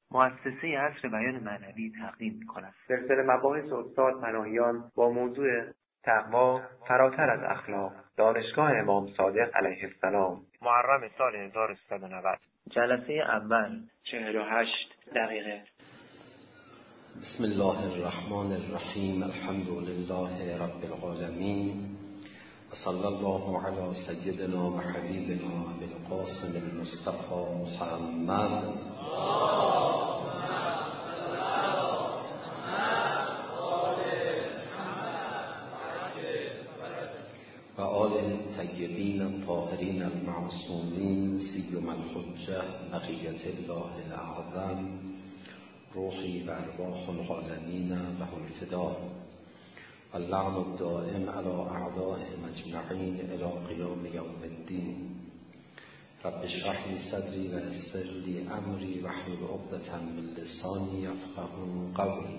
مؤسسه عصر بیان معنوی تقدیم می‌کند. سلسله مباحث استاد پناهیان با موضوع تقوا فراتر از اخلاق، دانشگاه امام صادق علیه السلام، محرم سال 1390. جلسه اول 48 دقیقه. بسم الله الرحمن الرحیم. الحمد لله رب العالمین و صلی الله علی سیدنا و حبیبنا بالقاسم المصطفى محمد و آل طیبین الطاهرین المعصومین سیما الحجة بقیة الله الاعظم روحی و ارواح العالمین له الفداء و اللعن الدائم علی اعدائهم اجمعین الی قیام یوم الدین. رب اشرح لی صدری و یسر لی امری واحلل عقدة من لسانی یفقهوا قولی.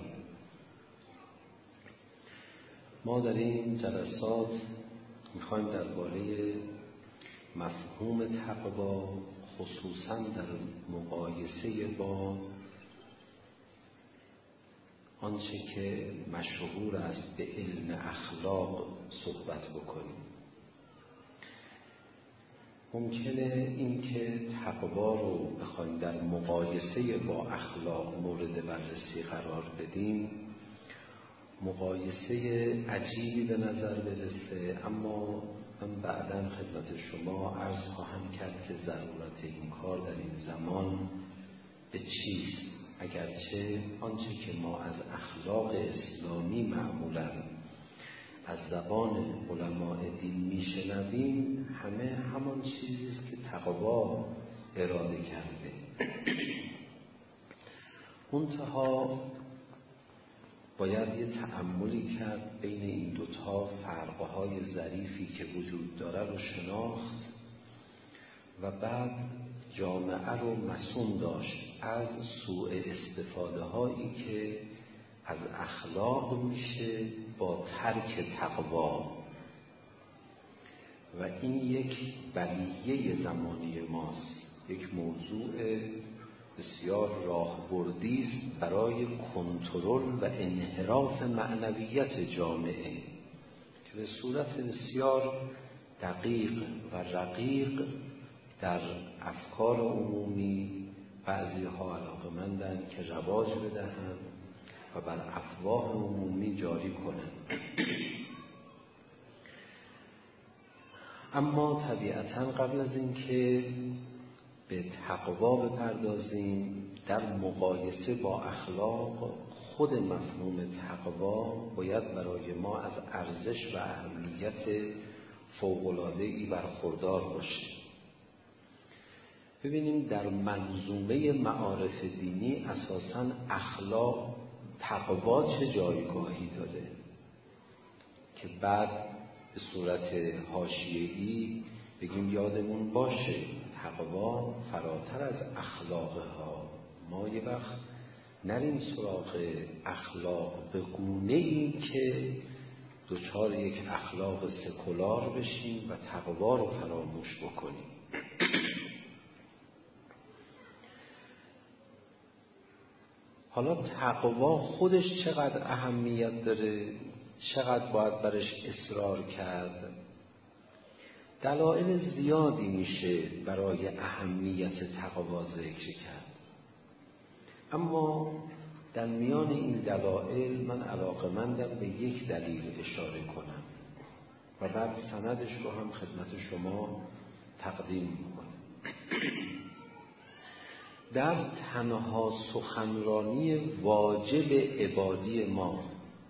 ما در این جلسات میخوایم درباره مفهوم تقوا خصوصا در مقایسه با آنچه که مشهور است به علم اخلاق صحبت بکنیم. ممکنه این که تقوا رو بخوایم در مقایسه با اخلاق مورد بررسی قرار بدیم مقایسه عجیبی به نظر برسه، اما من بعداً خدمت شما عرض خواهم کرد که ضرورت این کار در این زمان به چیست، اگرچه آنچه که ما از اخلاق اسلامی معمولاً از زبان علماء دین میشنویم همه همان چیزی است که تقوا اراده کرده. منتها باید یه تأملی کرد بین این دوتا فرقهای ظریفی که وجود داره رو شناخت و بعد جامعه رو مصون داشت از سوء استفاده هایی که از اخلاق میشه با ترک تقوا و این یک بلیه زمانی ماست، یک موضوع بسیار راهبردی است برای کنترل و انحراف معنویت جامعه که به صورت بسیار دقیق و رقیق در افکار عمومی بعضی ها علاقه‌مندند که رواج بدهند و بر افواه عمومی جاری کنند. اما طبیعتاً قبل از اینکه به تقوا بپردازیم در مقایسه با اخلاق، خود مفهوم تقوا باید برای ما از ارزش و اهمیت فوق‌العاده‌ای برخوردار باشه. ببینیم در منظومه معارف دینی اساساً اخلاق تقوا چه جایگاهی داره که بعد به صورت حاشیه‌ای بگیم یادمون باشه تقوا فراتر از اخلاق ها. ما یه وقت نریم سراغ اخلاق به گونه‌ای که دچار یک اخلاق سکولار بشیم و تقوا رو فراموش بکنیم. حالا تقوا خودش چقدر اهمیت داره، چقدر باید برش اصرار کرد؟ دلایل زیادی میشه برای اهمیت تقوا ذکر کرد، اما در میان این دلایل من علاقه‌مندم به یک دلیل اشاره کنم و بعد سندش رو هم خدمت شما تقدیم میکنم. در تنها سخنرانی واجب عبادی ما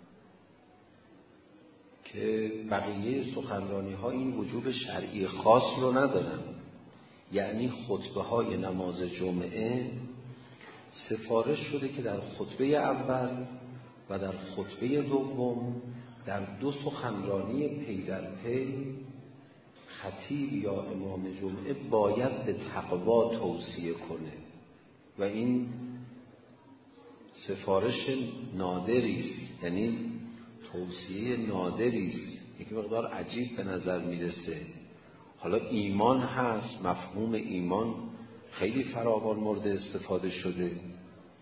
که بقیه سخنرانی ها این وجوب شرعی خاص رو ندارن، یعنی خطبه های نماز جمعه سفارش شده که در خطبه اول و در خطبه دوم در دو سخنرانی پی در پی خطیب یا امام جمعه باید به تقوا توصیه کنه و این سفارش نادری است، یعنی توصیه نادری است، یک مقدار عجیب به نظر میرسه. حالا ایمان هست، مفهوم ایمان خیلی فراوان مورد استفاده شده،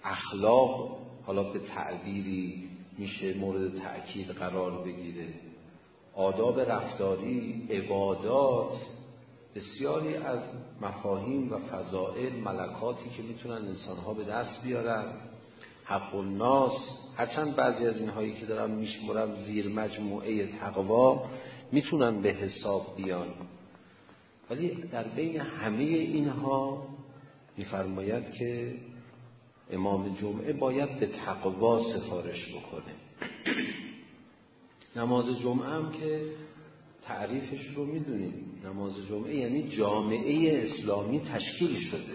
اخلاق حالا به تعبیری میشه مورد تأکید قرار بگیره، آداب رفتاری، عبادات، بسیاری از مفاهیم و فضائل، ملکاتی که میتونن انسانها به دست بیارن، حق الناس، هرچند بعضی از اینهایی که دارم میشمرم زیر مجموعه تقوا میتونن به حساب بیان، ولی در بین همه اینها میفرماید که امام جمعه باید به تقوا سفارش بکنه. نماز جمعه هم که تعریفش رو میدونیم، نماز جمعه یعنی جامعه اسلامی تشکیل شده،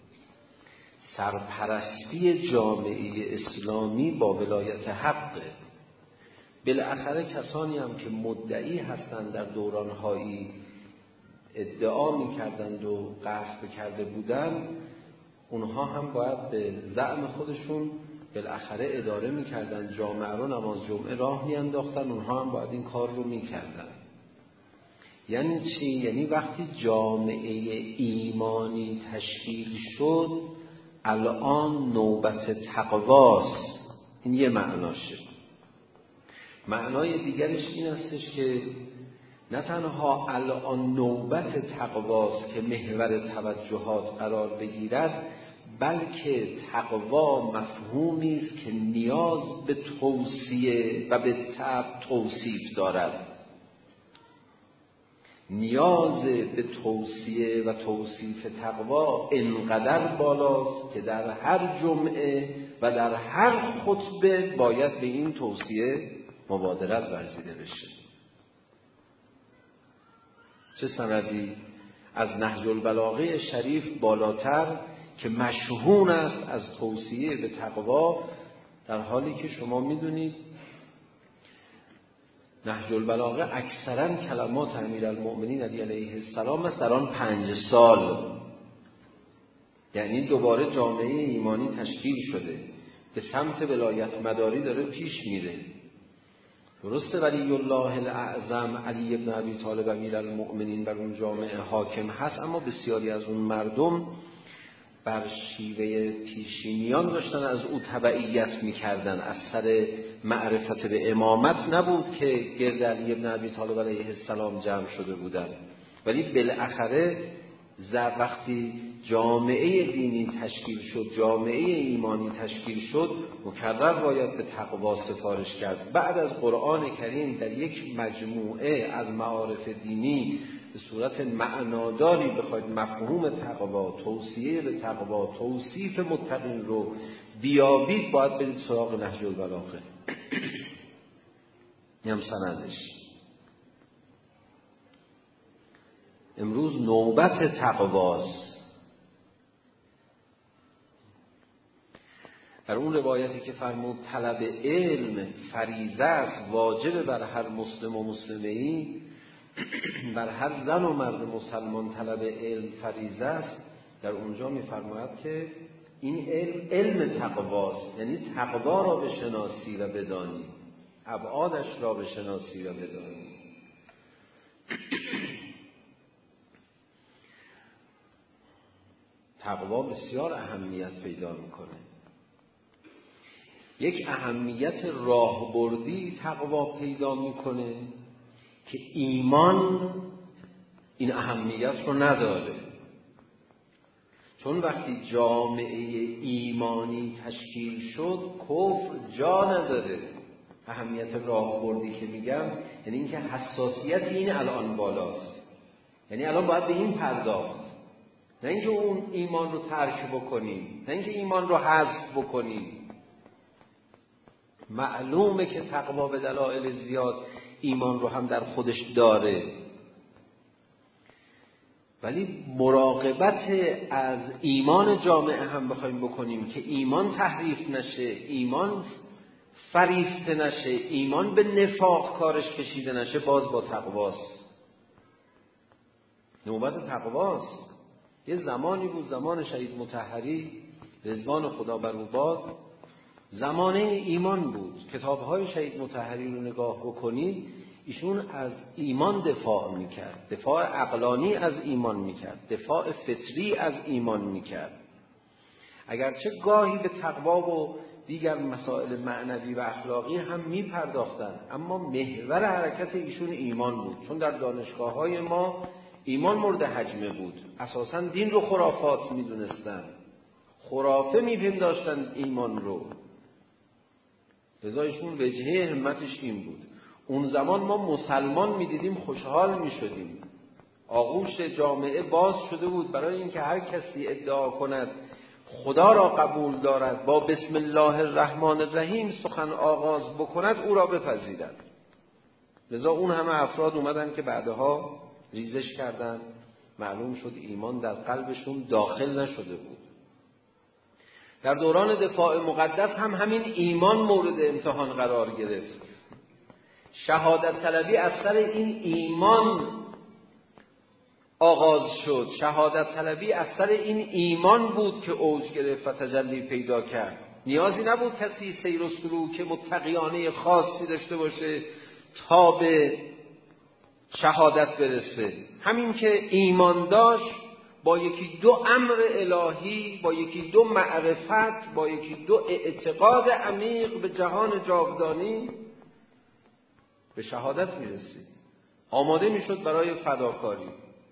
سرپرستی جامعه اسلامی با ولایت حقه. بالاخره کسانی هم که مدعی هستند در دورانهایی ادعا میکردند و قصد کرده بودند، اونها هم باید به زعم خودشون بالاخره اداره میکردن، جامعه رو نماز جمعه راه میانداختن، اونها هم باید این کار رو میکردن. یعنی چی؟ یعنی وقتی جامعه ایمانی تشکیل شد الان نوبت تقواست. این یه معناشه. معنای دیگرش این استش که نه تنها الان نوبت تقواست که محور توجهات قرار بگیرد، بلکه تقوا مفهومی است که نیاز به توصیه و به طبع توصیف دارد. نیاز به توصیه و توصیف تقوا انقدر بالاست که در هر جمعه و در هر خطبه باید به این توصیه مبادرت ورزیده بشه. چه سندی از نهج البلاغه شریف بالاتر که مشهور است از توصیه به تقوا، در حالی که شما میدونید نهج البلاغه اکثرا کلمات امیرالمؤمنین علی علیه السلام است در آن 5 سال. یعنی دوباره جامعه ایمانی تشکیل شده، به سمت ولایت مداری داره پیش میره. درسته ولی الله الاعظم علی ابن ابی طالب امیرالمؤمنین بر اون جامعه حاکم هست، اما بسیاری از اون مردم بر شیوه پیشینیان داشتن از او تبعیت میکردن، از سر معرفت به امامت نبود که گرد علی ابن ابی طالب علیه السلام جمع شده بودن. ولی بالاخره وقتی جامعه دینی تشکیل شد، جامعه ایمانی تشکیل شد، مکرر باید به تقوا سفارش کرد. بعد از قرآن کریم در یک مجموعه از معارف دینی به صورت معناداری بخواید مفهوم تقوا، توصیه به تقوا، توصیف متقین رو بیابید، باید برید سراغ نهج البلاغه. این هم سندش. امروز نوبت تقواست. در اون روایتی که فرمود طلب علم فریضه است، واجب بر هر مسلم و مسلمه‌ای، بر هر زن و مرد مسلمان طلب علم فریضه است، در اونجا می‌فرماید که این علم تقواست، یعنی تقوا را بشناسی و بدانی، ابعادش را بشناسی و بدانی. تقوا بسیار اهمیت پیدا میکنه. یک اهمیت راهبردی تقوا پیدا میکنه که ایمان این اهمیت رو نداره. چون وقتی جامعه ایمانی تشکیل شد کفر جا نداره. اهمیت راهبردی که میگم یعنی اینکه حساسیت این الان بالاست، یعنی الان باید به این پرداخت، نه اینکه اون ایمان رو ترک بکنیم، نه اینکه ایمان رو حذف بکنیم. معلومه که تقوا به دلایل زیاد ایمان رو هم در خودش داره، ولی مراقبت از ایمان جامعه هم بخوایم بکنیم که ایمان تحریف نشه، ایمان فریفته نشه، ایمان به نفاق کارش کشیده نشه، باز با تقواست. نوبت تقواست. یه زمانی بود، زمان شهید مطهری رضوان خدا بر او باد، زمانه ایمان بود. کتاب‌های شهید مطهری رو نگاه بکنید، ایشون از ایمان دفاع میکرد، دفاع عقلانی از ایمان میکرد، دفاع فطری از ایمان میکرد. اگرچه گاهی به تقوا و دیگر مسائل معنوی و اخلاقی هم میپرداختن، اما محور حرکت ایشون ایمان بود. چون در دانشگاه‌های ما ایمان مورد حجمه بود، اساساً دین رو خرافات میدونستن، خرافه میپنداشتن ایمان رو. لذا ایشون وجهه همتش این بود. اون زمان ما مسلمان میدیدیم خوشحال میشدیم، آغوش جامعه باز شده بود برای اینکه هر کسی ادعا کند خدا را قبول دارد، با بسم الله الرحمن الرحیم سخن آغاز بکند او را بپذیرد. لذا اون همه افراد اومدن که بعدها ریزش کردن، معلوم شد ایمان در قلبشون داخل نشده بود. در دوران دفاع مقدس هم همین ایمان مورد امتحان قرار گرفت. شهادت طلبی از سر این ایمان آغاز شد. شهادت طلبی از سر این ایمان بود که اوج گرفت و تجلی پیدا کرد. نیازی نبود کسی سیر و سلوک متقیانه خاصی داشته باشه تا به شهادت برسه. همین که ایمان داشت، با یکی دو امر الهی، با یکی دو معرفت، با یکی دو اعتقاد عمیق به جهان جاودانی به شهادت میرسید. آماده میشد برای فداکاری.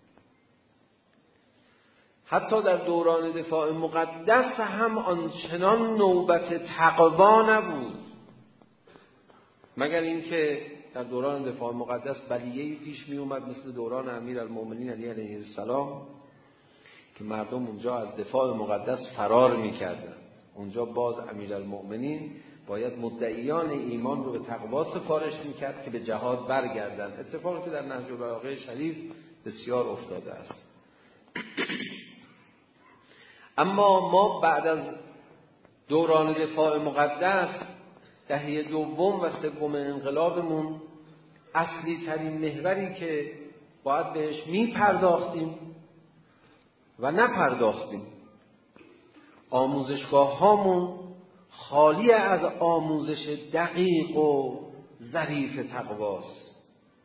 حتی در دوران دفاع مقدس هم آنچنان نوبت تقوا نبود، مگر اینکه در دوران دفاع مقدس بلیه‌ای پیش می اومد مثل دوران امیرالمؤمنین علی علیه السلام که مردم اونجا از دفاع مقدس فرار می‌کردند. اونجا باز امیرالمؤمنین باید مدعیان ایمان رو به تقوا سفارش می‌کرد که به جهاد برگردند. اتفاقی که در نهج البلاغه شریف بسیار افتاده است. اما ما بعد از دوران دفاع مقدس دهه دوم و سوم انقلابمون اصلی ترین محوری که باید بهش میپرداختیم و نپرداختیم، آموزشگاه هامون خالی از آموزش دقیق و ظریف تقواست.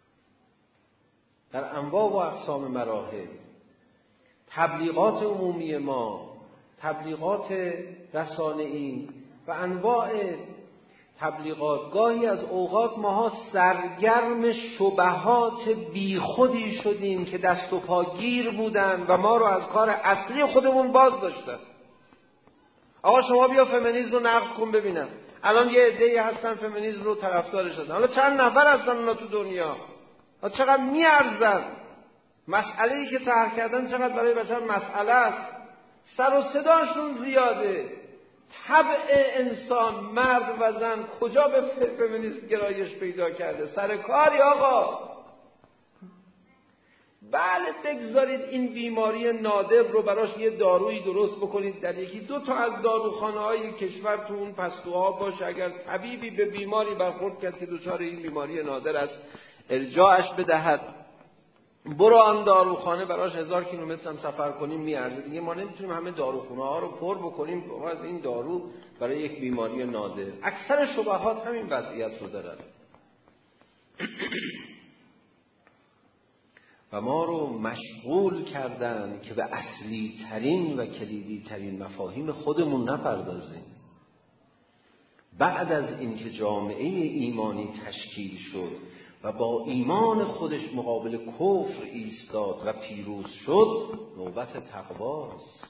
در انواع و اقسام مراحل تبلیغات عمومی ما، تبلیغات رسانه‌ای و انواع تبلیغات، گاهی از اوقات ماها سرگرم شبهات بیخودی شدیم که دست و پا گیر بودن و ما رو از کار اصلی خودمون باز داشتن. آقا شما بیا فمینیسم رو نقد کن ببینم. الان یه عده‌ای هستن فمینیسم رو طرفدارش هستن. حالا چند نفر هستن اونا تو دنیا؟ چقدر میارزن؟ مسئله‌ای که طرح کردن چقدر برای بشر مسئله است. سر و صداشون زیاده. طبع انسان، مرد و زن کجا به فمینیسم گرایش پیدا کرده؟ سر کاری آقا. بله بگذارید این بیماری نادر رو براش یه دارویی درست بکنید، در یکی دو تا از داروخانه‌های کشور تو اون پستوها باشه. اگر طبیبی به بیماری برخورد کرد که دچار این بیماری نادر است، ارجاعش بدهد. برو آن داروخانه براش 1000 کیلومتر هم سفر کنیم میارزه. دیگه ما نمیتونیم همه داروخونه ها رو پر بکنیم از این دارو برای یک بیماری نادر. اکثر شبهات همین وضعیت رو دارن و ما رو مشغول کردن که به اصلی ترین و کلیدی ترین مفاهیم خودمون نپردازیم. بعد از اینکه جامعه ایمانی تشکیل شد و با ایمان خودش مقابل کفر ایستاد و پیروز شد، نوبت تقواست.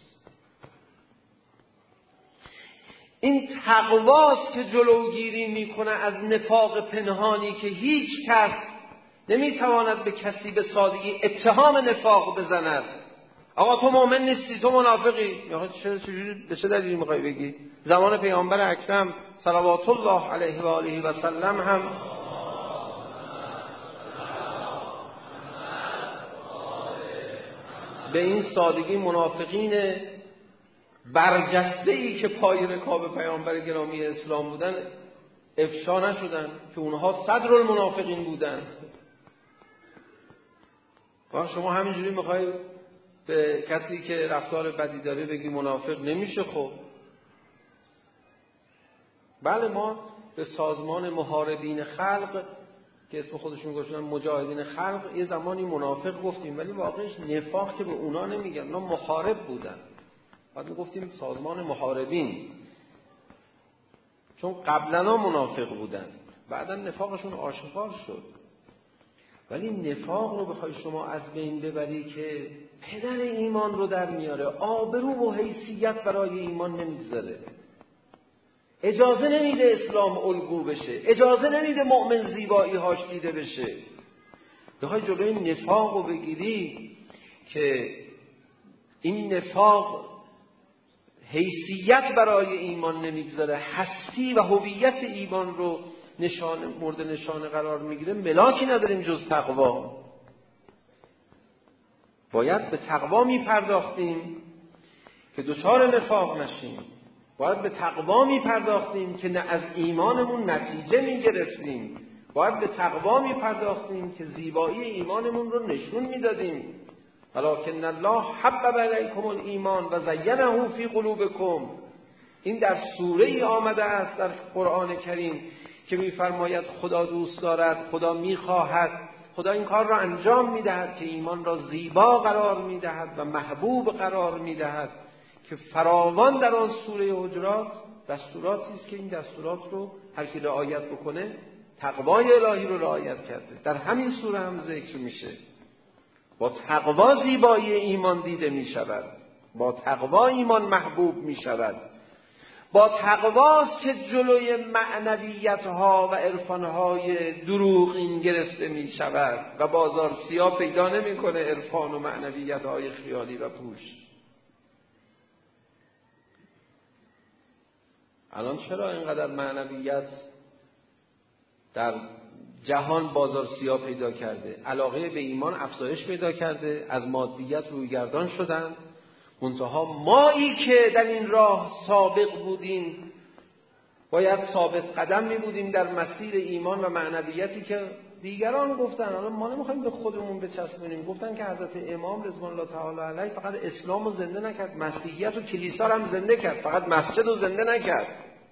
این تقواست که جلوگیری میکنه از نفاق پنهانی که هیچ کس نمیتواند به کسی به سادگی اتهام نفاق بزند. آقا تو مؤمن نیستی، تو منافقی. چجوری به چه دلیلی میخوای بگی؟ زمان پیامبر اکرم صلوات الله علیه و آله و سلم هم به این سادگی منافقین برجسته‌ای که پای رکاب پیامبر گرامی اسلام بودن افشا نشدن که اونها صدر المنافقین بودن. و شما همینجوری میخوای به کسی که رفتار بدی داره بگی منافق؟ نمیشه. خب بله ما به سازمان محاربین خلق که اسم خودشون گذاشتن مجاهدین خلق یه زمانی منافق گفتیم، ولی واقعش نفاق که به اونا نمیگن، اونا محارب بودن. بعد گفتیم سازمان محاربین، چون قبلا منافق بودن، بعدا نفاقشون آشکار شد. ولی نفاق رو بخوای شما از بین ببری که پدر ایمان رو در میاره، آبرو و حیثیت برای ایمان نمیگذاره، اجازه نمیده اسلام الگو بشه، اجازه نمیده مؤمن زیبایی هاش دیده بشه. بخوای جلوی نفاق رو بگیری که این نفاق حیثیت برای ایمان نمیگذاره، هستی و هویت ایمان رو مورد نشانه قرار میگیره، ملاکی نداریم جز تقوا. باید به تقوا میپرداختیم که دچار نفاق نشیم، باید به تقوا میپرداختیم که نه از ایمانمون نتیجه میگرفتیم، باید به تقوا میپرداختیم که زیبایی ایمانمون رو نشون میدادیم. ولکن الله حبب الیکم الایمان و زینه فی قلوبکم. این در سوره ای آمده است در قرآن کریم که میفرماید خدا دوست دارد، خدا میخواهد، خدا این کار را انجام میدهد که ایمان را زیبا قرار میدهد و محبوب قرار میدهد، که فراوان در آن سوره حجرات دستوراتی است که این دستورات رو هر کی رعایت بکنه تقوای الهی رو رعایت کرده. در همین سوره هم ذکر میشه با تقوا زیبایی ایمان دیده میشود، با تقوا ایمان محبوب میشود، با تقواست که جلوی معنویت‌ها و عرفان‌های دروغین گرفته میشود و بازار سیاه پیدا نمی‌کنه عرفان و معنویت‌های خیالی و پوش. الان چرا اینقدر معنویت در جهان بازار سیاه پیدا کرده؟ علاقه به ایمان افزایش پیدا کرده، از مادیت رویگردان شدن. منتها مایی که در این راه سابق بودیم باید ثابت قدم می بودیم در مسیر ایمان و معنویتی که دیگران گفتن. الان ما نمیخوایم به خودمون بچسبونیم. گفتن که حضرت امام رضوان الله تعالی علیه فقط اسلام رو زنده نکرد، مسیحیت و کلیسا رو هم زنده کرد، فقط مسجد رو زنده نکرد.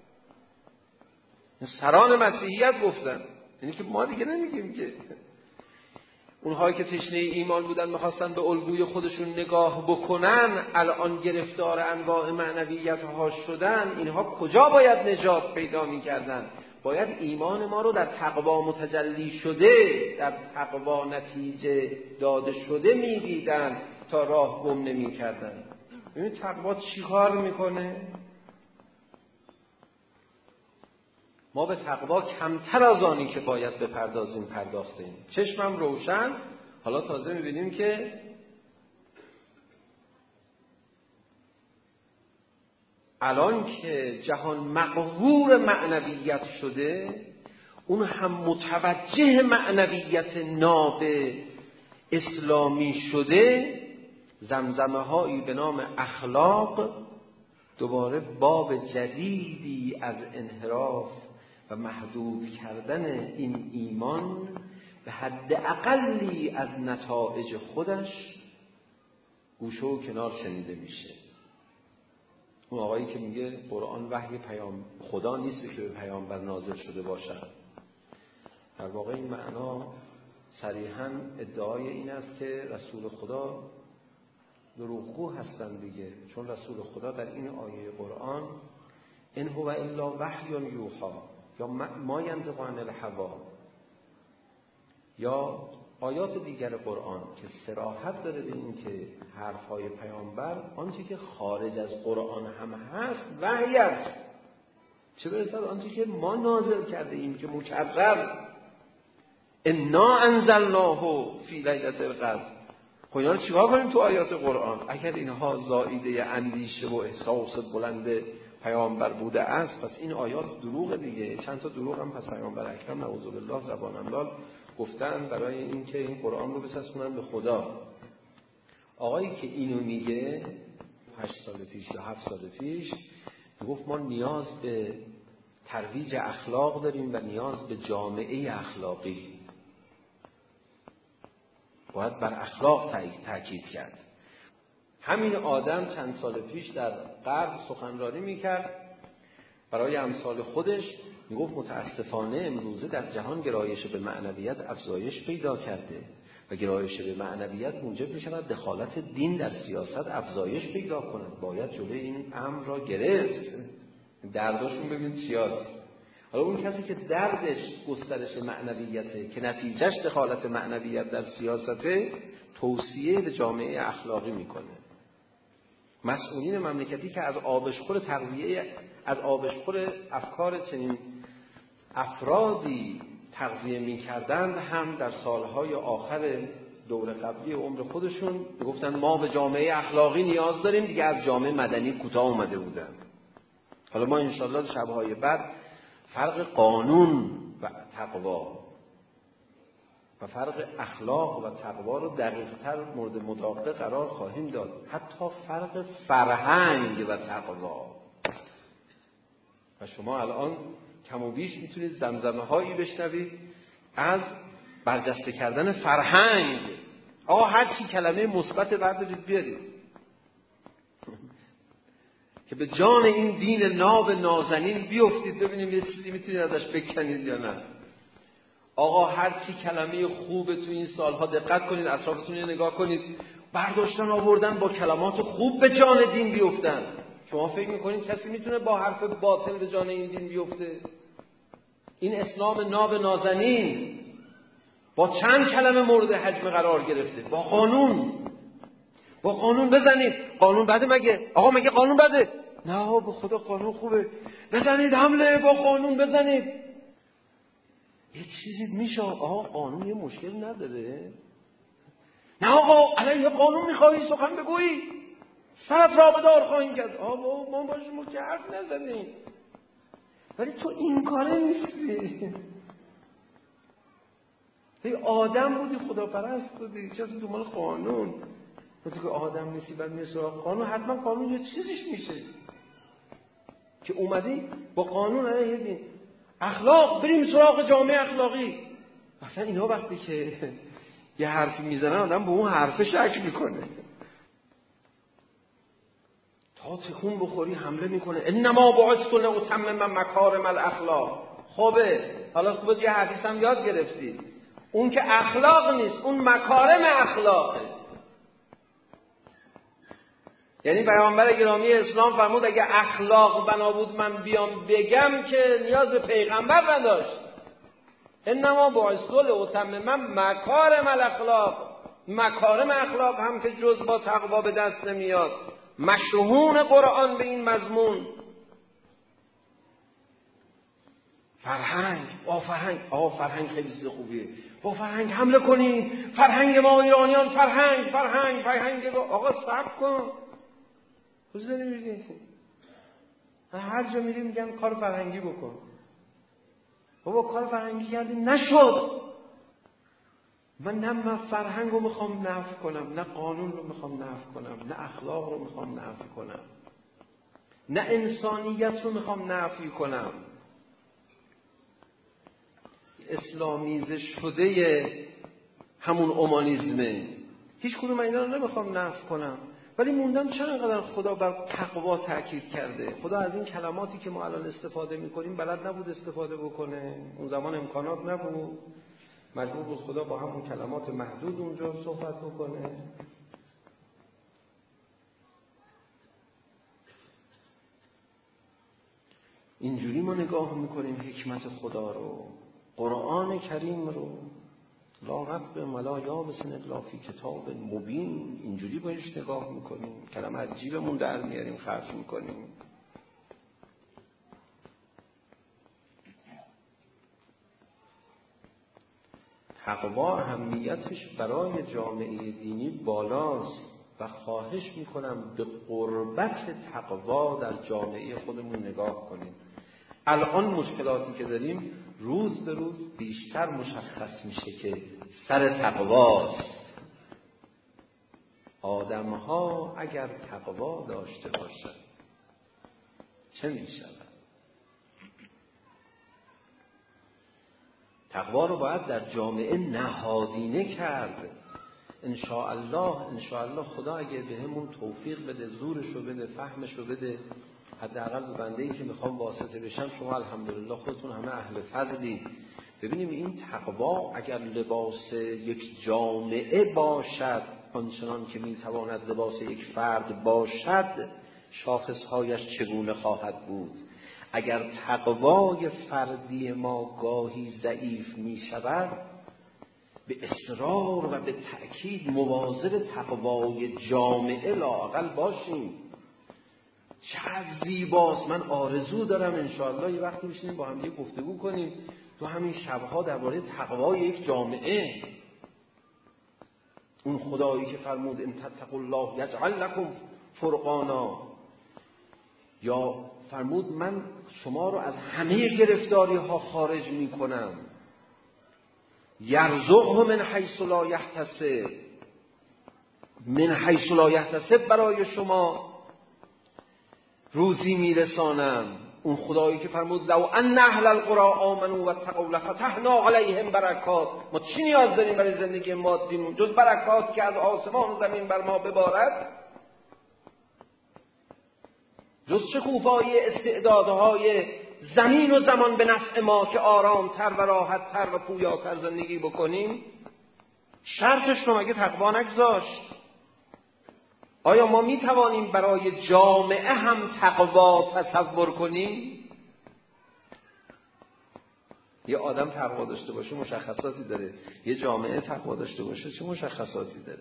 سران مسیحیت گفتن. یعنی که ما دیگه نمیگیم که اونهایی که تشنه ایمان بودن میخواستن به الگوی خودشون نگاه بکنن الان گرفتار انواع معنویت ها شدن. اینها کجا باید نجات پیدا میکردن؟ باید ایمان ما رو در تقوا متجلی شده، در تقوا نتیجه داده شده میدیدن تا راه گم نمیکردن. ببین تقوا چی کار میکنه؟ ما به تقوا کمتر از آنی که باید بپردازیم پرداختیم. چشمم روشن. حالا تازه میبینیم که الان که جهان مقهور معنویت شده، اون هم متوجه معنویت ناب اسلامی شده، زمزمه هایی به نام اخلاق دوباره باب جدیدی از انحراف و محدود کردن این ایمان به حد اقلی از نتایج خودش گوشه و کنار شنیده میشه. اون آقایی که میگه قرآن وحی پیام خدا نیست که به پیامبر نازل شده باشد، در واقع این معنا صریحاً ادعای این است که رسول خدا دروغگو هستند دیگه، چون رسول خدا در این آیه قرآن ان هو الا وحی یوحی یا ما ینطق عن الهوی یا آیات دیگر قرآن که صراحت داره به این که حرفهای پیامبر آنچه که خارج از قرآن هم هست وحی است، چه برسد آنچه که ما نازل کرده ایم که مکرر انا انزلناه فی لیلة القدر. خب اینا رو چیکار کنیم تو آیات قرآن؟ اگر اینها زائیده اندیشه و احساس بلند پیامبر بوده است، پس این آیات دروغ دیگه. چند تا دروغ هم پس پیامبر اکرم نعوذ بالله زبان الله گفتن برای اینکه این قرآن رو بچسبونن به خدا. آقایی که اینو میگه 8 سال پیش یا 7 سال پیش گفت ما نیاز به ترویج اخلاق داریم و نیاز به جامعه اخلاقی، باید بر اخلاق تاکید کرد. همین آدم چند سال پیش در غرب سخنرانی میکرد برای امثال خودش، میگفت متاسفانه امروزه در جهان گرایش به معنویت افزایش پیدا کرده و گرایش به معنویت موجب می شود دخالت دین در سیاست افزایش پیدا کند. باید جلوی این امر را گرفت. درداشون ببین چیاست. حالا اون کسی که دردش گسترش معنویته که نتیجهش دخالت معنویت در سیاسته، توصیه به جامعه اخلاقی میکنه. مسئولین مملکتی که از آبشخور تغذیه، از آبشخور افکار چنین افرادی تغذیه میکردند هم در سالهای آخر دور قبلی عمر خودشون گفتن ما به جامعه اخلاقی نیاز داریم، دیگه از جامعه مدنی کوتاه اومده بودن. حالا ما انشالله شبهای بعد فرق قانون و تقوا و فرق اخلاق و تقوا رو دقیق‌تر مورد مداقه قرار خواهیم داد. حتی فرق فرهنگ و تقوا. و شما الان کم و بیش میتونید زمزمه هایی بشنوید از برجسته کردن فرهنگ. آقا هر چی کلمه مثبت بردارید بیارید که به جان این دین ناب نازنین بیفتید، ببینیم یه چیزی میتونید ازش بکنید یا نه. آقا هر چی کلمه خوبه تو این سالها دقت کنید، اطرافتون رو نگاه کنید، برداشتن آوردن با کلمات خوب به جان دین بیفتن. شما فکر میکنید کسی میتونه با حرف باطل به جان این دین بیفته؟ این اسلام ناب نازنین با چند کلمه مورد حجم قرار گرفته. با قانون بزنید. قانون بده مگه؟ آقا مگه قانون بده؟ نه به خدا قانون خوبه. بزنید حمله، با قانون بزنید. یه چیزی میشه. آقا قانون یه مشکل نداره؟ نه آقا علیه قانون میخوایی سخن بگویی، سرت را به دار خواهیم کرد. آقا ما باشیم که حرف نزنیم. ولی تو این کاره نیستی. تو آدم بودی، خداپرست بودی، چرا تو دنبال قانون؟ تو که آدم نیستی بعد میری سراغ قانون. حتما قانون یه چیزیش میشه که اومدی با قانون علیه دین اخلاق بریم سراغ جامعه اخلاقی. مثلا اینا وقتی که یه حرفی میزنن آدم به اون حرف شک میکنه، تا تکون بخوری حمله میکنه. انما بعثت لاتمم مکارم الاخلاق. خوبه، حالا خوبه یه حدیث هم یاد گرفتی. اون که اخلاق نیست، اون مکارم اخلاقه. یعنی پیامبر گرامی اسلام فرمود اگه اخلاق بنا بود من بیام بگم که نیاز به پیغمبر نداشت. انما بعثت لاتمم مکارم الاخلاق. مکارم اخلاق هم که جز با تقوا به دست نمیاد. مشهون قرآن به این مضمون. فرهنگ، فرهنگ خیلی چیز خوبیه. با فرهنگ حمله کنی. فرهنگ ما ایرانیان، فرهنگ آقا صبر کن. کجا می‌رید؟ هر جا میریم میگن کار فرهنگی بکن. بابا کار فرهنگی کردیم نشد. من فرهنگ رو میخوام نفی کنم، نه قانون رو میخوام نفی کنم، نه اخلاق رو میخوام نفی کنم، نه انسانیت رو میخوام نفی کنم. اسلامیزه شده همون اومانیزمه. هیچ کدوم اینا رو نمیخوام نفی کنم، ولی موندم چقدر خدا بر تقوا تاکید کرده. خدا از این کلماتی که ما الان استفاده میکنیم بلد نبود استفاده بکنه. اون زمان امکانات نبود، مجبور بود خدا با همون کلمات محدود اونجا صحبت بکنه. اینجوری ما نگاه میکنیم حکمت خدا رو، قرآن کریم رو. لا رطب ولا یابس الا فی کتاب مبین. اینجوری بهش نگاه میکنیم، کلمه عجیبمون در میاریم خرج میکنیم. تقوا اهمیتش برای جامعه دینی بالاست و خواهش میکنم به قربت تقوا در جامعه خودمون نگاه کنیم. الان مشکلاتی که داریم روز به روز بیشتر مشخص میشه که سر تقواست. آدمها اگر تقوا داشته باشند چه میشود؟ تقوا رو باید در جامعه نهادینه کرد. انشاءالله خدا اگه بهمون توفیق بده، زورشو بده، فهمشو بده، حداقل به بنده‌ای که میخوام واسطه بشم، شما الحمدلله خودتون همه اهل فضلی، ببینیم این تقوا اگر لباس یک جامعه باشد، آنچنان که میتواند لباس یک فرد باشد، شاخصهایش چگونه خواهد بود؟ اگر تقوای فردی ما گاهی ضعیف می شود، به اصرار و به تأکید مواظب تقوای جامعه لااقل باشیم. چقدر زیباست. من آرزو دارم انشاءالله یه وقتی بشینیم با هم دیگه گفتگو کنیم تو همین شبها درباره تقوای یک جامعه. اون خدایی که فرمود ان تتقوا الله یجعل لکم فرقانا، یا فرمود من شما رو از همه گرفتاری ها خارج می کنم. یرزقه من حیث لا یحتسب، من حیث لا یحتسب برای شما روزی میرسانم. اون خدایی که فرمود لو ان اهل القرى آمنوا واتقوا لفتحنا علیهم برکات. ما چی نیاز داریم برای زندگی مادیمون جز برکات که از آسمان و زمین بر ما ببارد؟ جز شکوفایی استعدادهای زمین و زمان به نفع ما که آرامتر و راحتتر و پویاتر زندگی بکنیم؟ شرطش رو مگه تقوا نگذاشت؟ آیا ما می توانیم برای جامعه هم تقوا تصور کنیم؟ یه آدم تقوا داشته باشه مشخصاتی داره، یه جامعه تقوا داشته باشه چه مشخصاتی داره؟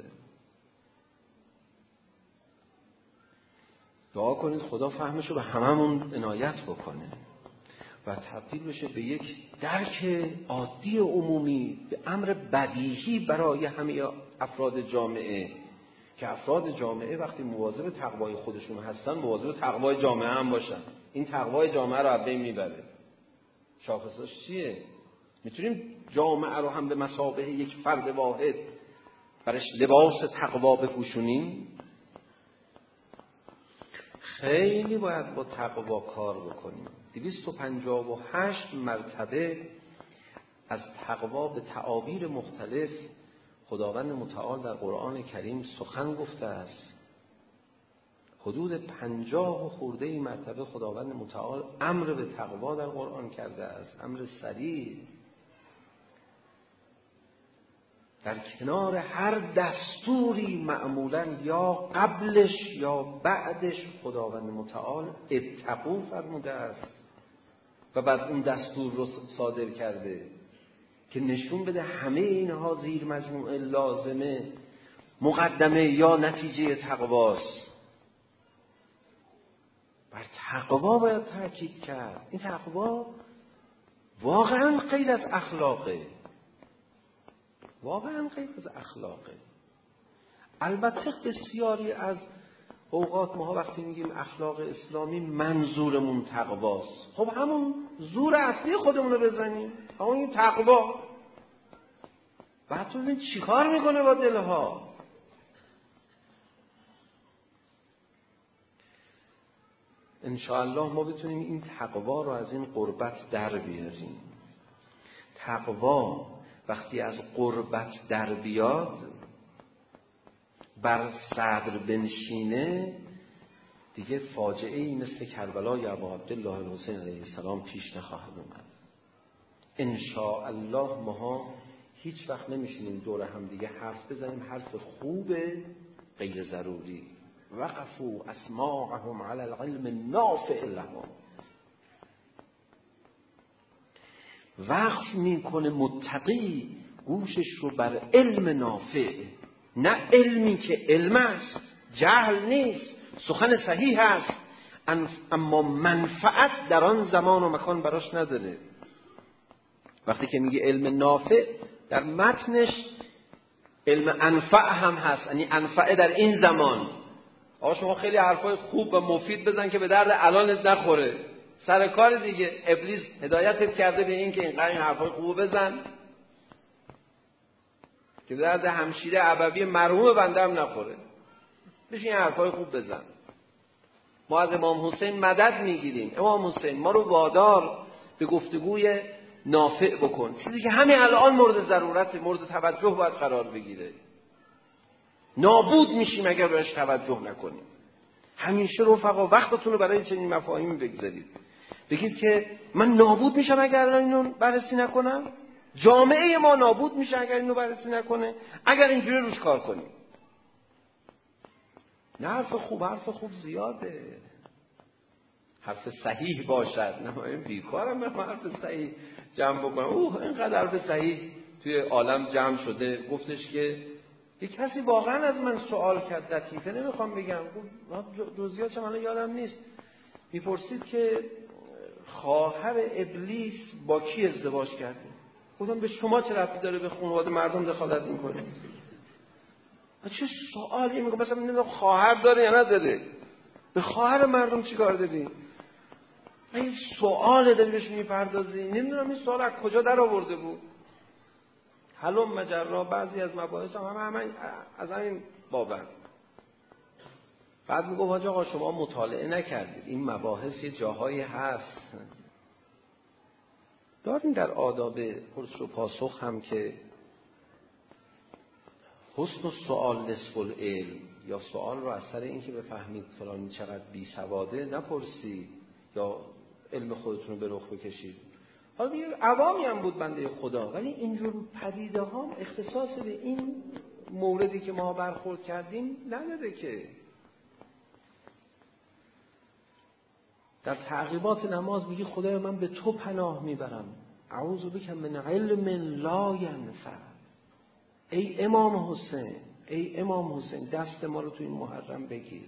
دعا کنید خدا فهمش رو به هممون عنایت بکنه و تبدیل بشه به یک درک عادی عمومی، به امر بدیهی برای همه افراد جامعه، که افراد جامعه وقتی مواظب تقوای خودشون هستن مواظب تقوای جامعه هم باشن. این تقوای جامعه رو از بین میبره. شاخصش چیه؟ میتونیم جامعه رو هم به مثابه یک فرد واحد برش لباس تقوا بپوشونیم؟ خیلی باید با تقوا کار بکنیم. 258 مرتبه از تقوا به تعابیر مختلف خداوند متعال در قرآن کریم سخن گفته است. حدود 50 خورده مرتبه خداوند متعال امر به تقوا در قرآن کرده است، امر صریح. در کنار هر دستوری معمولا یا قبلش یا بعدش خداوند متعال اتقوا فرموده است و بعد اون دستور رو صادر کرده که نشون بده همه اینها زیر مجموعه لازمه، مقدمه یا نتیجه تقواست. بر تقوا باید تاکید کرد. این تقوا واقعا غیر از اخلاقه، واقعا غیر از اخلاقه. البته بسیاری از اوقات ما وقتی میگیم اخلاق اسلامی منظورمون تقواست. خب همون زور اصلی خودمون رو بزنیم، همون این تقوا. بعد تو ببین چی کار میکنه با دلها. انشاءالله ما بتونیم این تقوا رو از این غربت در بیاریم. تقوا وقتی از غربت در بیاد بر صدر بنشینه دیگه فاجعه ای مثل کربلای ابو عبدالله الحسین علیه السلام پیش نخواهد اومد. انشاءالله ما هیچ وقت نمیشینیم دور هم دیگه حرف بزنیم حرف خوب غیر ضروری. وقفوا اسماعهم علی العلم النافع لهم. وقف میکنه متقی گوشش رو بر علم نافع، نه علمی که علم است، جهل نیست، سخن صحیح است اما منفعت در آن زمان و مکان براش نداره. وقتی که میگه علم نافع در متنش علم انفع هم هست، یعنی انفعه در این زمان. آقا شما خیلی حرفای خوب و مفید بزن که به درد الانت نخوره، سر کار دیگه. ابلیس هدایتت کرده به این که اینقدر این حرفای خوب بزن که به درد همشیره ابوی مرحوم بنده هم نخوره. بشین این حرفای خوب بزن. ما از امام حسین مدد میگیریم. امام حسین ما رو وادار به گفتگوی نافع بکن، چیزی که همین الان مورد ضرورت، مورد توجه باید قرار بگیره. نابود میشیم اگر بهش توجه نکنیم. همیشه رفقا وقتتون رو برای چنین مفاهیمی بگذارید. بگید که من نابود میشم اگر اینو بررسی نکنم. جامعه ما نابود میشه اگر اینو بررسی نکنه، اگر اینجوری روش کار کنیم. نه حرف خوب زیاده، حرف صحیح باشد. نه من بیکارم برم حرف صحیح جمع بکنم. اینقدر حرف صحیح توی عالم جمع شده. گفتش که یک کسی واقعا از من سوال کرد، لطیفه نمیخوام بگم، جزئیاتش من یادم نیست، میپرسید که خواهر ابلیس با کی ازدواج کرده؟ گفتم به شما چه ربطی داره، به خانواده مردم دخالت میکنه؟ چه سوالی میگه؟ مثلا نمیدونم خواهر داره یا نداره، به خواهر مردم چیکار داری؟ این سوال داری بهش میپردازی. نمیدونم این سوال از کجا در آورده بود. حلم مجرا بعضی از مباحث هم از همین بابن. بعد میگم حاج آقا شما مطالعه نکردید، این مباحث یه جاهایی هست داریم در آداب پرس و پاسخ هم که حسن السؤال نصف العلم، یا سوال رو از سر این که بفهمید فلانی چقدر بی سواده نپرسید یا علم خودتون رو به رخ بکشید. حالا دیگه عوامی هم بود بنده خدا، ولی اینجور پدیده ها اختصاص به این موردی که ما برخورد کردیم نداره که. در تعقیبات نماز میگی خدای من به تو پناه میبرم، اعوذ بک من علم لا ینفع. ای امام حسین دست ما رو تو این محرم بگیر.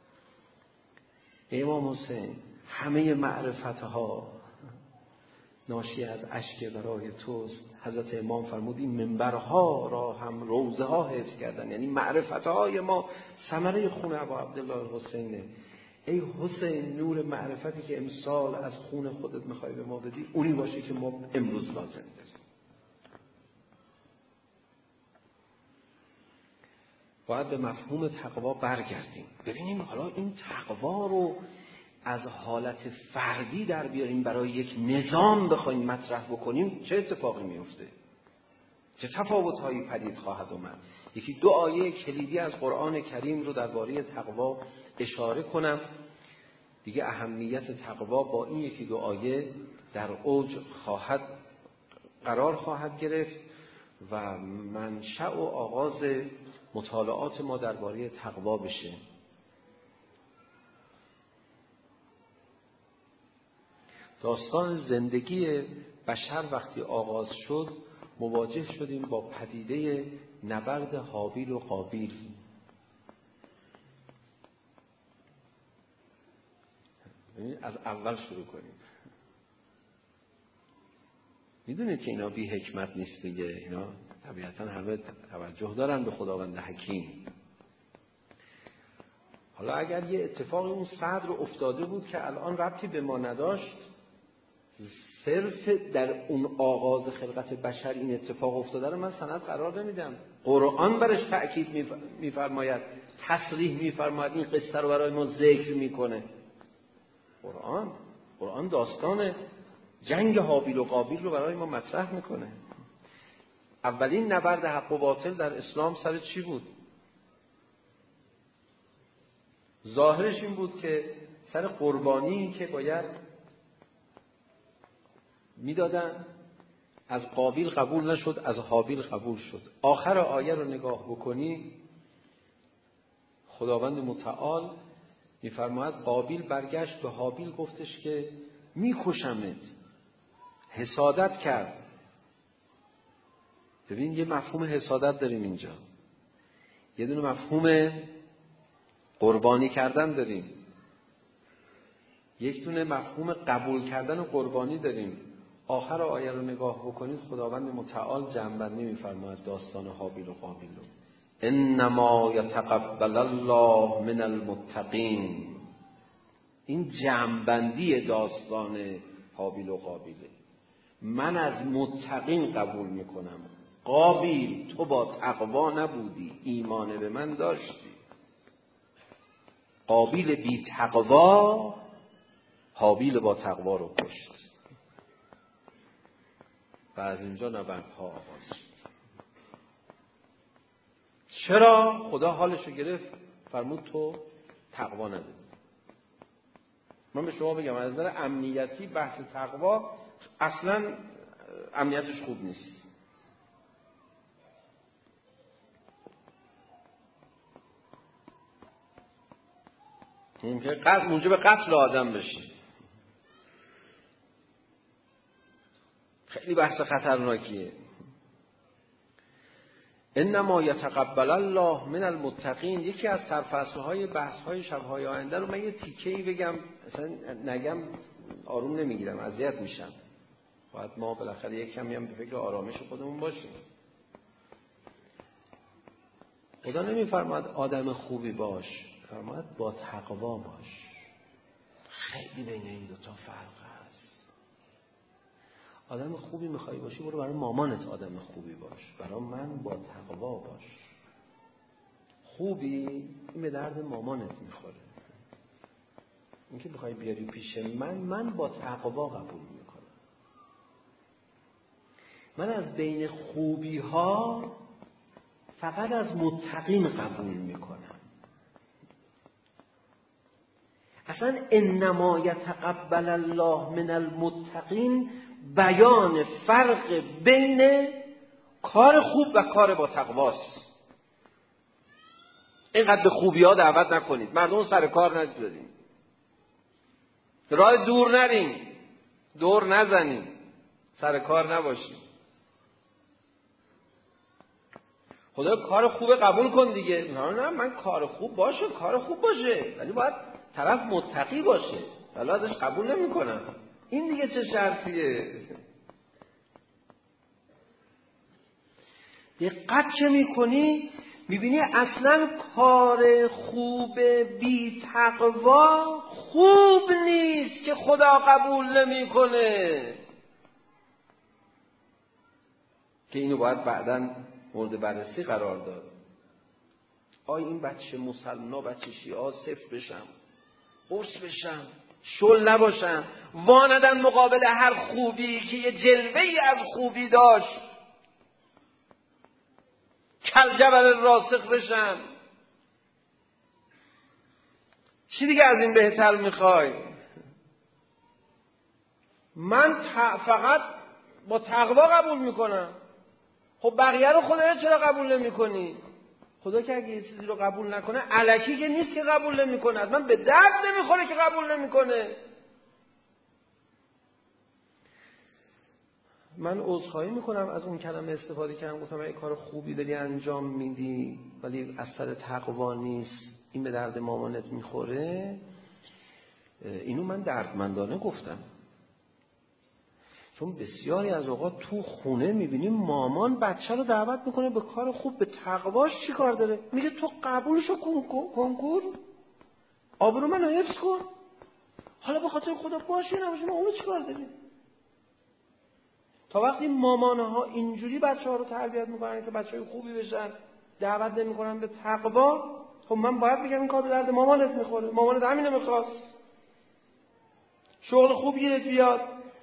ای امام حسین همه معرفتها ناشی از اشک برای توست. حضرت امام فرمود این منبرها را هم روزه ها حفظ کردن، یعنی معرفتهای ما ثمره خون ابا عبدالله حسینه. ای حسین نور معرفتی که امسال از خون خودت میخوای به ما بدی اونی باشه که ما امروز لازم داریم. باید به مفهوم تقوا برگردیم، ببینیم حالا این تقوا رو از حالت فردی در بیاریم برای یک نظام بخوایم مطرح بکنیم، چه اتفاقی میفته؟ چه تفاوت‌هایی پدید خواهد اومد؟ یکی دو آیه کلیدی از قرآن کریم رو درباره تقوا اشاره کنم دیگه. اهمیت تقوا با این یکی دو آیه در اوج قرار خواهد گرفت و منشأ و آغاز مطالعات ما درباره تقوا بشه. داستان زندگی بشر وقتی آغاز شد مواجه شدیم با پدیده نبرد هابیل و قابیل. از اول شروع کنیم. میدونید که اینا بی حکمت نیست دیگه، اینا طبیعتا همه توجه دارن به خداوند حکیم. حالا اگر یه اتفاق اون صدر افتاده بود که الان ربطی به ما نداشت، صرف در اون آغاز خلقت بشر این اتفاق افتاده رو من سند قرار نمیدم. قرآن برش تأکید میفرماید، تصریح میفرماید، این قصه رو برای ما ذکر میکنه. قرآن داستان جنگ هابیل و قابیل رو برای ما مطرح میکنه. اولین نبرد حق و باطل در اسلام سر چی بود؟ ظاهرش این بود که سر قربانی که باید میدادن، از قابیل قبول نشد، از هابیل قبول شد. آخر آیه رو نگاه بکنی خداوند متعال میفرماید قابیل برگشت به هابیل گفتش که میکشمت، حسادت کرد. ببین یه مفهوم حسادت داریم اینجا، یه دونه مفهوم قربانی کردن داریم، یک دونه مفهوم قبول کردن و قربانی داریم. آخر آیه رو نگاه بکنید خداوند متعال جمع‌بندی می‌فرماید داستان هابیل و قابیل رو. انما یتقبل الله من المتقین. این جمع‌بندی داستان هابیل و قابیله. من از متقین قبول میکنم. قابیل تو با تقوا نبودی، ایمان به من داشتی. قابیل بی تقوا هابیل با تقوا رو کشت و از اینجا نبردها آغاز شد. چرا؟ خدا حالش رو گرفت، فرمود تو تقوا نداری. من به شما بگم از نظر امنیتی بحث تقوا اصلا امنیتش خوب نیست. ممکنه موجب قتل آدم بشه. خیلی بحث خطرناکیه. انما یتقبل الله من المتقین. یکی از سرفصل‌های بحث‌های شب‌های آینده رو من یه تیکه‌ای بگم، اصلا نگم آروم نمیگیرم، اذیت میشم. باید ما بالاخره یک کمی هم به فکر آرامش خودمون باشیم. خدا نمیفرماد آدم خوبی باش، فرماد با تقوا باش. خیلی بین این دو تا فرق هست. آدم خوبی میخوای باشی، برو برای مامانت آدم خوبی باش، برای من با تقوا باش. خوبی این به درد مامانت میخوره. این که بخوای بیاری پیش من با تقوا قبول میکنم. من از بین خوبی ها فقط از متقین قبول میکنم. اصلا انما یتقبل الله من المتقین بیان فرق بین کار خوب و کار با تقواست. اینقدر به خوبی ها دعوت نکنید، مردم سر کار نذاریم، راه دور نریم، دور نزنیم، سر کار نباشیم. خدا کار خوب قبول کن دیگه. نه من کار خوب باشه، کار خوب باشه، ولی باید طرف متقی باشه، ولی ازش قبول نمی کنم. این دیگه چه شرطیه؟ دقت چه میکنی؟ میبینی اصلا کار خوب بی تقوا خوب نیست که خدا قبول نمی کنه، که اینو باید بعداً مورد بررسی قرار داد. آیا این بچه مسلمان، بچه شیعه صفر بشم، قرص بشم، شل نباشم، واندن مقابل هر خوبی که یه جلوه‌ای از خوبی داشت، کل جبل راسخ بشم؟ چی دیگه از این بهتر میخوای؟ من فقط با تقوا قبول میکنم. خب بقیه رو خدا چرا قبول نمی کنی؟ خدا که اگه یه چیزی رو قبول نکنه الکی که نیست که قبول نمی کنه، من به درد نمیخوره که قبول نمی کنه. من عذرخواهی میکنم از اون کلمه استفاده کردم، گفتم اگه کار خوبی داری انجام میدی ولی از سر تقوا نیست، این به درد مامانت میخوره. اینو من دردمندانه گفتم، چون بسیاری از اوقات تو خونه میبینیم مامان بچه رو دعوت میکنه به کار خوب، به تقواش چی کار داره؟ میگه تو قبولشو کنکور آبرو منو حفظ کن، حالا به خاطر خدا باشه نباشه ما اونو چی کار داریم؟ تا وقتی مامانها اینجوری بچه ها رو تربیت میکنن که بچه های خوبی بشن، دعوت نمیکنن به تقوا، خب من باید بگم این کار به درد مامانت میخوره، مامانت همینو میخواست، شغل خوب گیرت بیاد،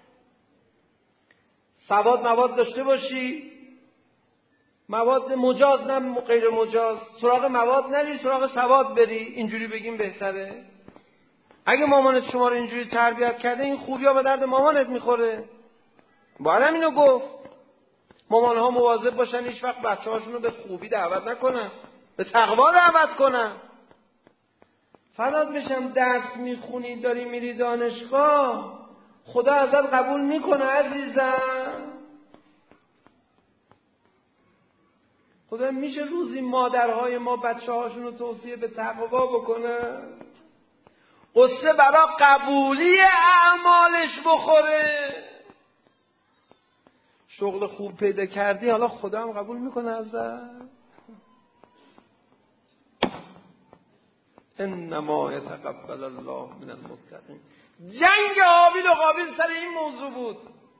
سواد مواد داشته باشی، مواد مجاز نه غیر مجاز، سراغ مواد نری، سراغ سواد بری، اینجوری بگیم بهتره. اگه مامانت شما رو اینجوری تربیت کرده این خوبی ها به درد مامانت میخوره، باید هم اینو گفت. مامان ها مواظب باشن هیچ وقت بچه هاشون رو به خوبی دعوت نکنن، به تقوا دعوت کنن. فدات بشم درس میخونی داری میری دانشگاه، خدا ازت قبول میکنه عزیزم. خدا میشه روزی مادرهای ما بچه هاشون رو توصیه به تقوا بکنه؟ قصه برا قبولی اعمالش بخوره. شغل خوب پیدا کردی حالا خدا هم قبول میکنه ازت؟ انما یتقبل الله من المتقین. جنگ هابیل و قابیل سر این موضوع بود.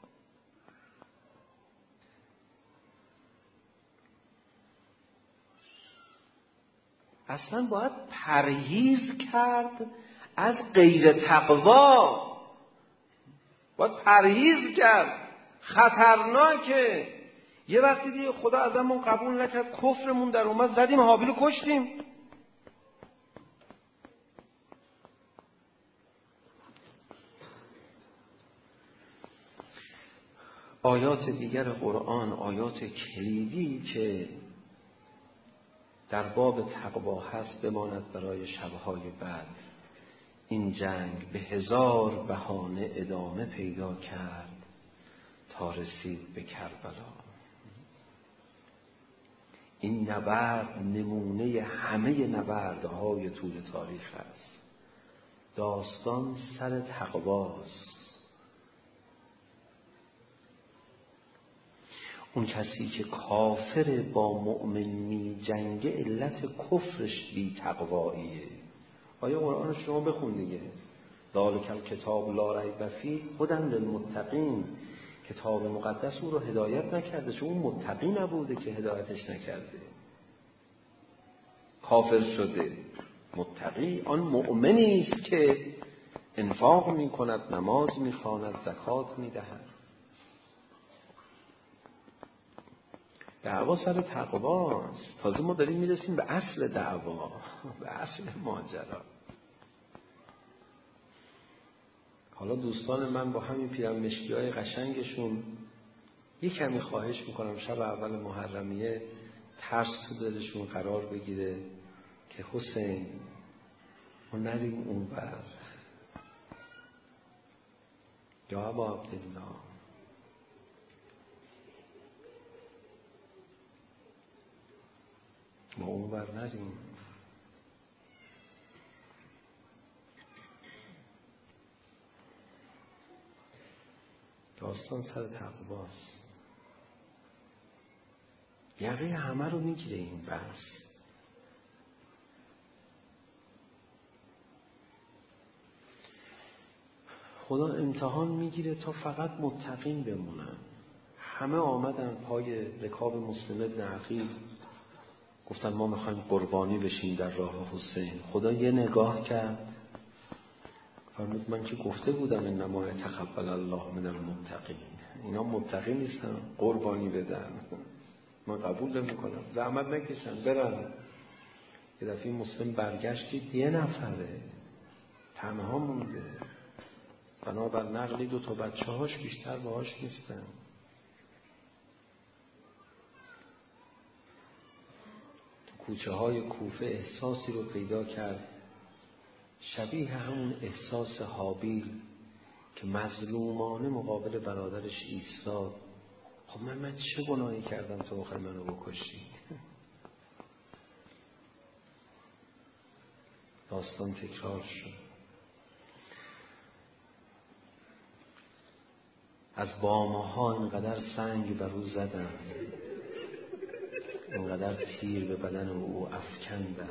اصلا باید پرهیز کرد از غیر تقوا، باید پرهیز کرد، خطرناکه. یه وقتی دیگه خدا ازمون قبول نکرد، کفرمون در اومد، زدیم هابیل رو کشتیم. آیات دیگر قرآن، آیات کلیدی که در باب تقوا هست بماند برای شبهای بعد. این جنگ به 1000 بهانه ادامه پیدا کرد تا رسید به کربلا. این نبرد نمونه همه نبردهای طول تاریخ است. داستان سر تقواست. اون کسی که کافر با مؤمن می جنگ علت کفرش بی تقواییه. آیا قرآن شما بخون دیگه. ذالک الکتاب لا ریب فیه هدی للمتقین. کتاب مقدس او رو هدایت نکرده چون اون متقی نبوده که هدایتش نکرده. کافر شده. متقی آن مؤمنی است که انفاق می کند، نماز می خواند، زکات می دهد. دعوا سر تقواست. تازه ما داریم میرسیم به اصل دعوا، به اصل ماجرا. حالا دوستان من با همین پیرن مشکی‌های قشنگشون یک کمی خواهش میکنم شب اول محرمیه ترس تو دلشون قرار بگیره که حسین ما نریم اون بر. یا ابا عبدالله ما اون بر نریم. داستان سر تقواست. یقه همه رو میگیره این بحث. خدا امتحان میگیره تا فقط متقین بمونن. همه آمدن پای رکاب مسلم ابن عقیل گفتن ما میخوایم قربانی بشیم در راه حسین. خدا یه نگاه کرد فرمود من که گفته بودم انما یتقبل الله من المتقین. اینا متقی نیستن قربانی بدن، من قبول نمی‌کنم. زحمت نکشن برن. یه دفعه مسلم برگشتید یه نفره تنها مونده، بنابر نقلی 2 تا بچه‌هاش بیشتر باهاش نیستن. تو کوچه های کوفه احساسی رو پیدا کرد شبیه همون احساس هابیل که مظلومانه مقابل برادرش ایستاد. خب من چه گناهی کردم تو بخوای منو بکشی؟ داستان تکرار شد. از بامها اینقدر سنگ بر او زدن، اینقدر تیر به بدن او افکندن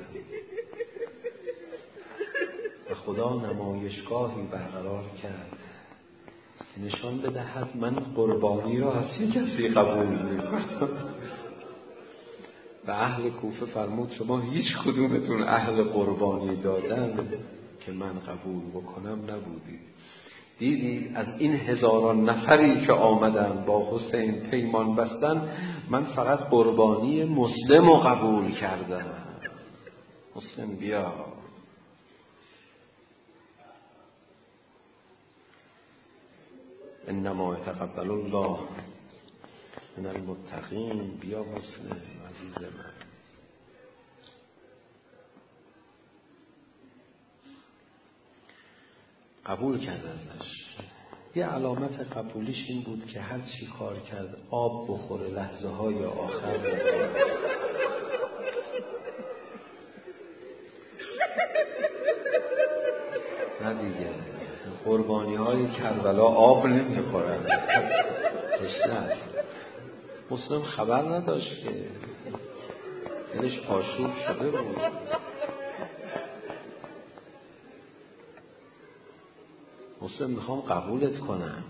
و خدا نمایشگاهی برقرار کرد که نشان بدهد من قربانی را از چه کسی قبول می‌کنم. به اهل کوفه فرمود شما هیچ کدومتون اهل قربانی دادن که من قبول بکنم نبودید. دیدید از این 1000 نفری که آمدن با حسین پیمان بستن من فقط قربانی مسلم رو قبول کردم. مسلم بیا. انما یتقبل الله من المتقین. بیا مسلم عزیز من. قبول کرد ازش. یه علامت قبولیش این بود که هر چی کار کرد آب بخوره لحظه های آخر بخوره. نه دیگه قربانی های کربلا آب نمیخورن، تشنه است. مسلم خبر نداشت که دلش آشوب شده بود. مسلم میخوام قبولت کنم.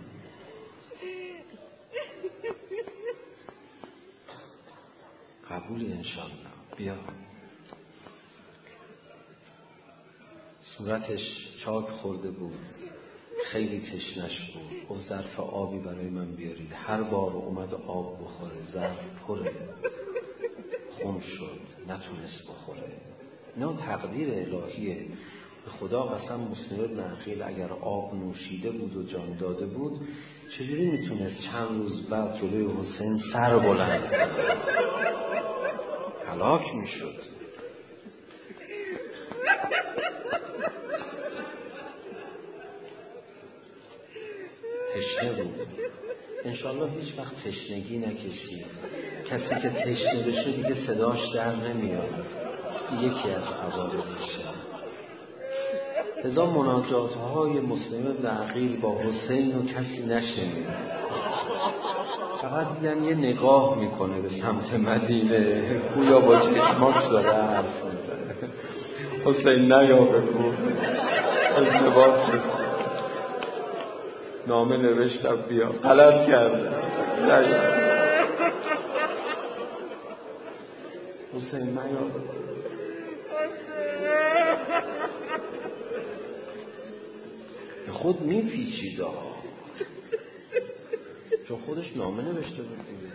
قبولی انشالله. بیا. صورتش چاک خورده بود، خیلی تشنش بود. گفت ظرف آبی برای من بیارید. هر بار اومد آب بخوره ظرف پره، خون شد، نتونست بخوره. اینا تقدیر الهیه. به خدا قسم مسلم ابن عقیل اگر آب نوشیده بود و جان داده بود چجوری میتونست چند روز بعد جلوی حسین سر بلند کنه؟ هلاک میشد. تشنه بود. انشالله هیچ وقت تشنگی نکشید. کسی که تشنه بشه دیگه صداش در نمیاد. یکی از عوارضشه. لذا مناجات‌های مسلم ابن عقیل با حسین رو کسی نشنید. فقط دیدن یه نگاه میکنه به سمت مدینه، گویا با چشماش داره حرف میزنه. حسین نیا بگو ازدواج شد، نامه نوشتم بیا، غلط کرده نیا. حسین نیا بگو. خود میپیچید چون خودش نامه نوشته بود دیگه.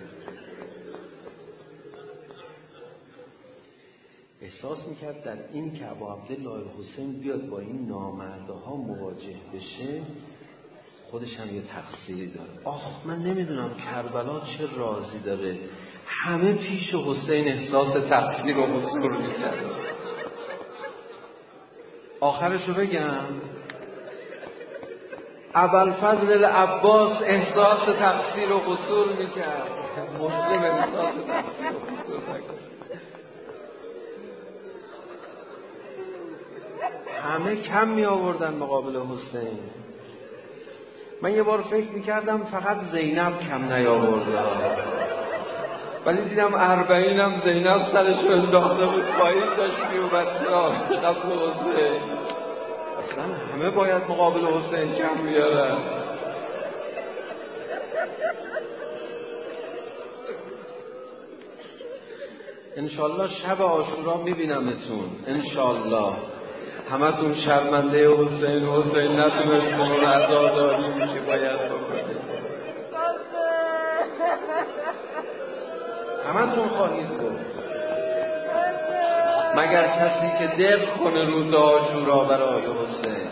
احساس میکرد در این که ابو عبدالله الحسین بیاد با این نامردها مواجه بشه خودش هم یه تقصیری داره. من نمیدونم کربلا چه رازی داره، همه پیش حسین احساس تقصیر و قصور میکرد. آخرشو بگم، ابوالفضل العباس احساس تقصیر و قصور میکرد، مسلم احساس تقصیر و قصور نکرد. همه کم می آوردن مقابل حسین. من یه بار فکر میکردم فقط زینب کم نیاورده، ولی دیدم 40 هم زینب سرشو انداخته بود پایین، داشت میومد چرا قبل حسین. اصلا همه باید مقابل حسین کم بیارن. انشالله شب عاشورا میبینمتون، انشالله همتون شرمنده حسین نتونست اون عزاداری که باید بکنید. همتون خواهید گفت مگر کسی که دق کنه روز عاشورا برای حسین.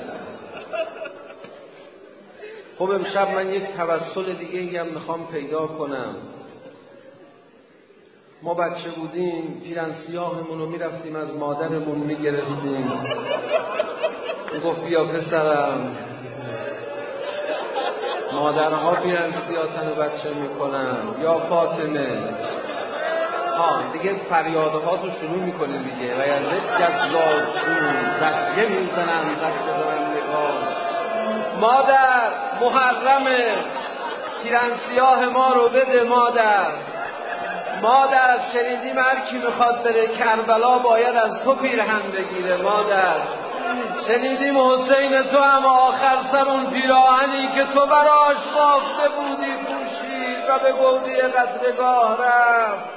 خب امشب من یک توسل دیگه هم میخوام پیدا کنم. ما بچه بودیم پیرن سیاهمون رو میرفتیم از مادرمون میگرفتیم، میگفت بیا پسرم. مادرها پیرن سیاه تن بچه میکنن، یا فاطمه. دیگه فریادهاتو شروع میکنیم دیگه. و یزد جزادون زجه میزنن، زجه زنندگان. مادر محرمه، پیرن سیاه ما رو بده مادر. مادر شنیدیم هر کی میخواد بره کربلا باید از تو پیرهن بگیره مادر. شنیدیم حسین تو هم آخر سر اون پیراهنی که تو براش بافته بودی پوشید و به گودی قتلگاه رفت.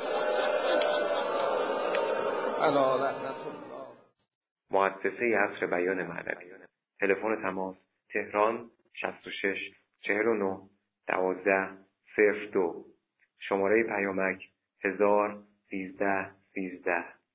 علی رحمت الله. مؤسسه عصر بیان معنوی. تلفن تماس تهران 66 49 12 02. شماره پیامک 1000 13 13.